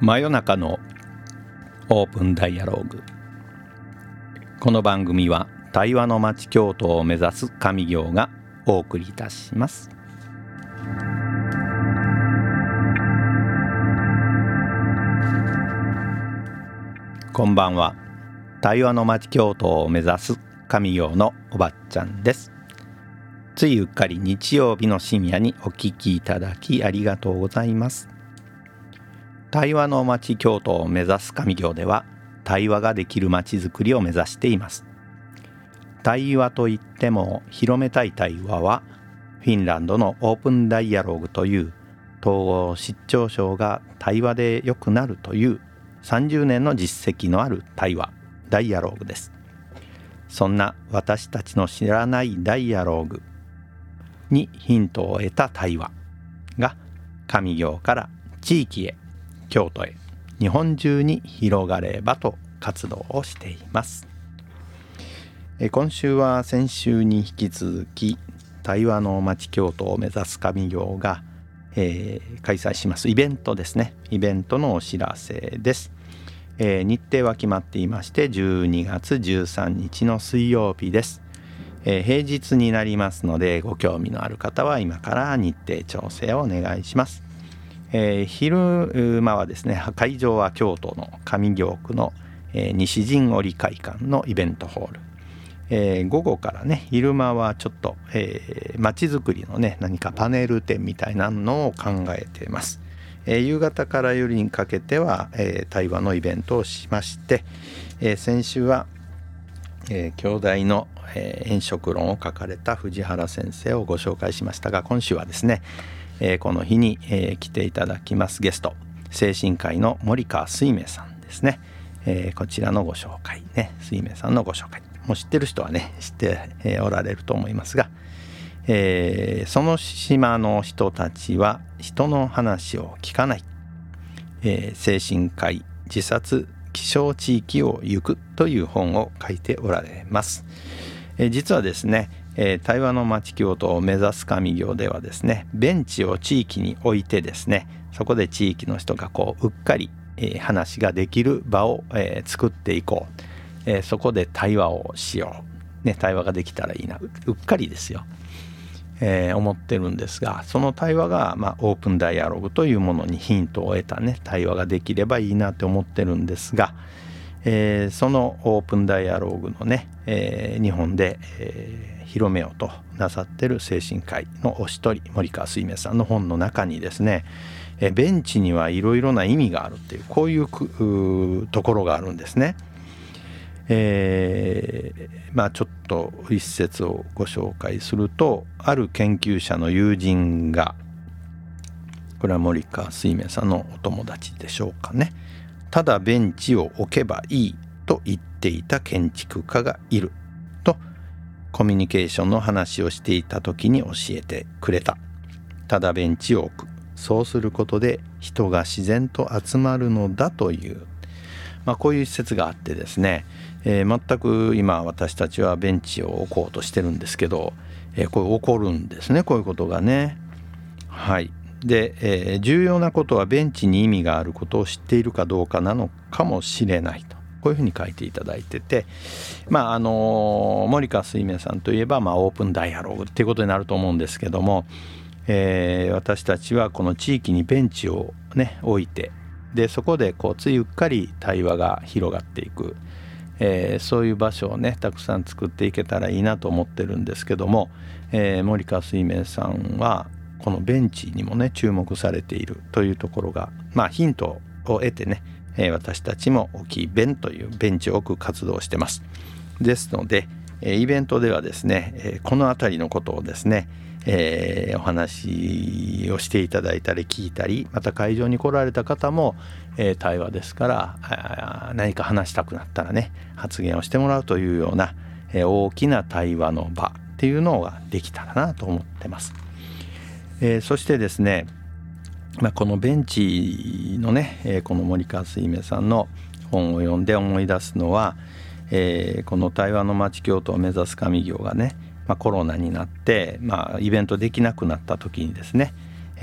真夜中のオープンダイアローグ。この番組は対話の街京都を目指す上行がお送りいたします。こんばんは。対話の街京都を目指す上行のおばっちゃんです。ついうっかり日曜日の深夜にお聞きいただきありがとうございます。対話の街京都を目指す上行では、対話ができる街づくりを目指しています。対話といっても広めたい対話は、フィンランドのオープンダイアローグという統合失調症が対話で良くなるという30年の実績のある対話ダイアローグです。そんな私たちの知らないダイアローグにヒントを得た対話が上行から地域へ、京都へ、日本中に広がればと活動をしています。今週は先週に引き続き対話の街京都を目指す上行が、開催しますイベントですね。イベントのお知らせです。日程は決まっていまして、12月13日の水曜日です。平日になりますので、ご興味のある方は今から日程調整をお願いします。昼間はですね、会場は京都の上京区の、西陣織会館のイベントホール、午後からね、昼間はちょっと、街づくりのね、何かパネル展みたいなのを考えています。夕方から夜にかけては、対話のイベントをしまして、先週は、京大の、演食論を書かれた藤原先生をご紹介しましたが、今週はですね、この日に、来ていただきますゲスト、精神科医の森川水明さんですね。こちらのご紹介ね、水明さんのご紹介、もう知ってる人はね知って、おられると思いますが、その島の人たちは人の話を聞かない、精神科医自殺気象地域を行くという本を書いておられます。実はですね、対話の街京都を目指す上行ではですね、ベンチを地域に置いてですね、そこで地域の人がこううっかり、話ができる場を、作っていこう、そこで対話をしよう、ね、対話ができたらいいな、うっかりですよ、思ってるんですが、その対話が、オープンダイアログというものにヒントを得たね、対話ができればいいなって思ってるんですが、そのオープンダイアログのね、日本で、広めようとなさってる精神科医のお一人、森川水明さんの本の中にですね、ベンチにはいろいろな意味があるっていう、こういうところがあるんですね。ちょっと一節をご紹介すると、ある研究者の友人が、これは森川水明さんのお友達でしょうかね、ただベンチを置けばいいと言っていた建築家がいるとコミュニケーションの話をしていた時に教えてくれた。ただベンチを置く、そうすることで人が自然と集まるのだという、こういう施設があってですね、全く今私たちはベンチを置こうとしてるんですけど、これ起こるんですね、こういうことがね。はい。で、重要なことはベンチに意味があることを知っているかどうかなのかもしれないと、こういうふうに書いていただいてて、森川水明さんといえば、オープンダイアローグっていうことになると思うんですけども、私たちはこの地域にベンチをね置いて、でそこでこうついうっかり対話が広がっていく、そういう場所をねたくさん作っていけたらいいなと思ってるんですけども、森川水明さんはこのベンチにもね注目されているというところが、ヒントを得てね、私たちも置きベンというベンチを置く活動をしてます。ですので、イベントではですね、このあたりのことをですね、お話をしていただいたり聞いたり、また会場に来られた方も、対話ですから何か話したくなったらね発言をしてもらうというような、大きな対話の場っていうのができたらなと思ってます。そしてですね、このベンチのね、この森川水明さんの本を読んで思い出すのは、この対話の街京都を目指す上行がね、コロナになって、イベントできなくなった時にですね、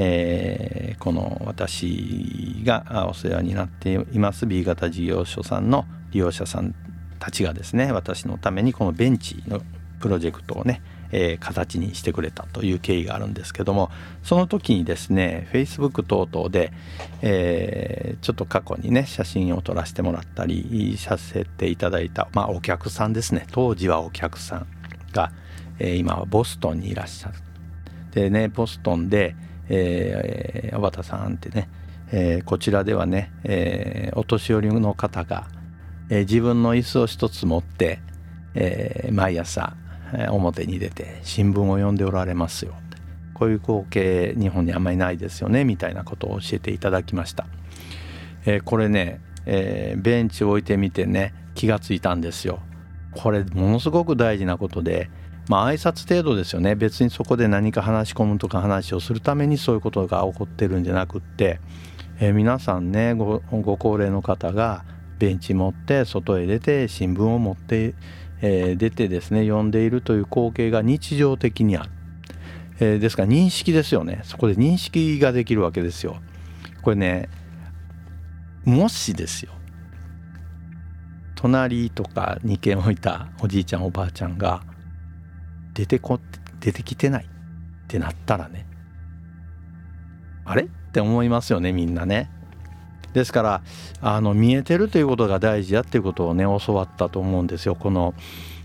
この私がお世話になっています B 型事業所さんの利用者さんたちがですね、私のためにこのベンチのプロジェクトをね、形にしてくれたという経緯があるんですけども、その時にですね Facebook 等々で、ちょっと過去にね写真を撮らせてもらったりさせていただいた、お客さんですね。当時はお客さんが、今はボストンにいらっしゃる。でね、ボストンで、小畑さんってね、こちらではね、お年寄りの方が、自分の椅子を一つ持って、毎朝表に出て新聞を読んでおられますよ。こういう光景日本にあんまりないですよねみたいなことを教えていただきました。これね、ベンチを置いてみてね気がついたんですよ。これものすごく大事なことで、挨拶程度ですよね。別にそこで何か話し込むとか話をするためにそういうことが起こってるんじゃなくって、皆さんね ご高齢の方がベンチ持って外へ出て新聞を持って出てですね読んでいるという光景が日常的にある、ですから認識ですよね。そこで認識ができるわけですよ。これね、もしですよ、隣とか2軒置いたおじいちゃんおばあちゃんが出てきてないってなったらね、あれって思いますよね、みんなね。ですから見えてるということが大事だっていうことをね教わったと思うんですよ。この、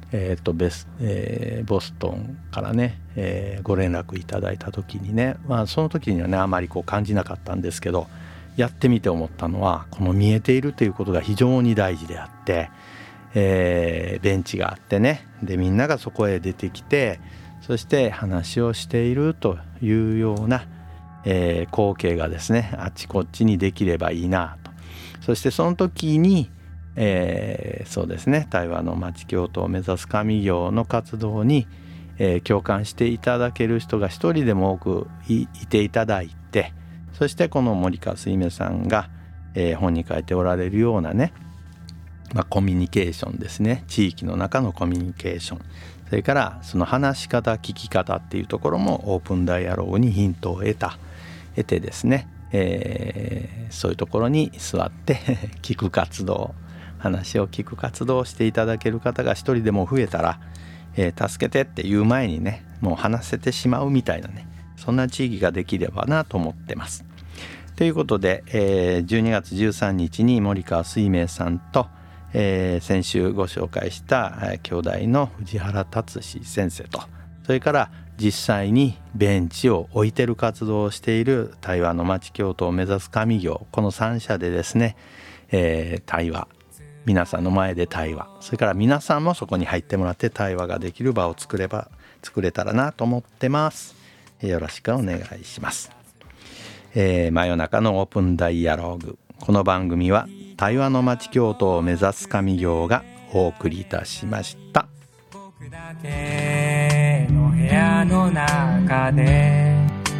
ボストンからね、ご連絡いただいた時にね、その時にはねあまり感じなかったんですけど、やってみて思ったのはこの見えているということが非常に大事であって、ベンチがあってね、でみんながそこへ出てきてそして話をしているというような光景がですねあっちこっちにできればいいなと。そしてその時に、そうですね対話の町京都を目指す上行の活動に、共感していただける人が一人でも多く いていただいて、そしてこの森川すいめさんが、本に書いておられるようなね、コミュニケーションですね、地域の中のコミュニケーション、それからその話し方聞き方っていうところもオープンダイアローグにヒントを得てですね、そういうところに座って聞く活動、話を聞く活動をしていただける方が一人でも増えたら、助けてっていう前にねもう話せてしまうみたいなね、そんな地域ができればなと思ってます。ということで、12月13日に森川水明さんと、先週ご紹介した兄弟の藤原達史先生と、それから実際にベンチを置いてる活動をしている対話の町京都を目指す上行、この3社でですね、対話、皆さんの前で対話、それから皆さんもそこに入ってもらって対話ができる場を作れたらなと思ってます。よろしくお願いします。真夜中のオープンダイアローグ、この番組は対話の町京都を目指す上行がお送りいたしました。 僕だけの部屋の中で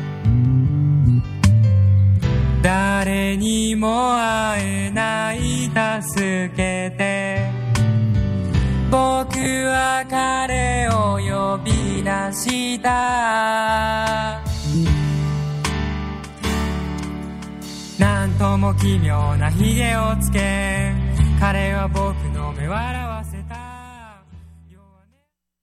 誰にも会えない助けて、僕は彼を呼び出した。なんとも奇妙なひげをつけ、彼は僕の目笑わせた。